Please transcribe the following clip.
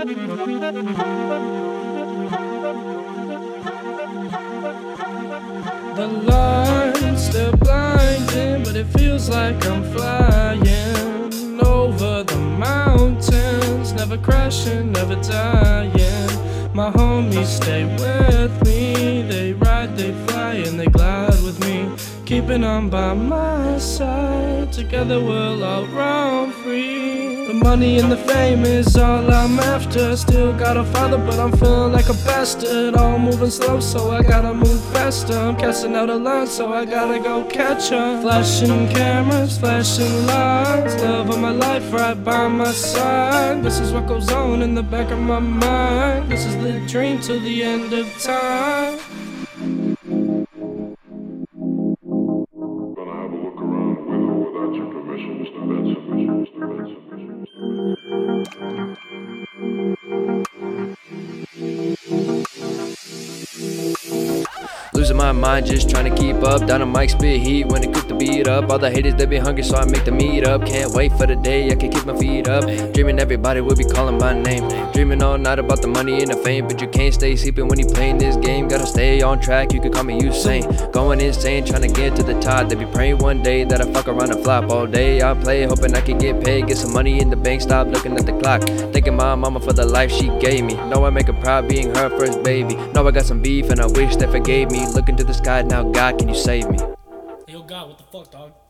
The lights, they're blinding, but it feels like I'm flying over the mountains, never crashing, never dying. My homies stay with me, they ride, they fly, and they glide with me, keeping on by my side. Together we'll all run free. The money and the fame is all I'm after. Still got a father, but I'm feeling like a bastard. All moving slow, so I gotta move faster. I'm casting out a line, so I gotta go catch her. Flashing cameras, flashing lights, love of my life right by my side. This is what goes on in the back of my mind. This is the dream till the end of time. Gonna have a look around with or without your permission, Mr. Benson. Losing my mind, just trying to keep up. Down on mic, spit heat when it cook the beat up. All the haters, they be hungry, so I make them eat up. Can't wait for the day I can keep my feet up. Dreaming everybody will be calling my name. Dreaming all night about the money and the fame, but you can't stay sleeping when you playing this game. Gotta stay on track, you could call me Usain. Going insane, trying to get to the top. They be praying one day that I fuck around and flop. All day I play, hoping I can get paid, get some money in the bank, stop looking at the clock. Thanking my mama for the life she gave me. Know I make her proud being her first baby. Know I got some beef and I wish they forgave me. Looking to the sky now, God, can you save me? Yo, God, what the fuck, dog?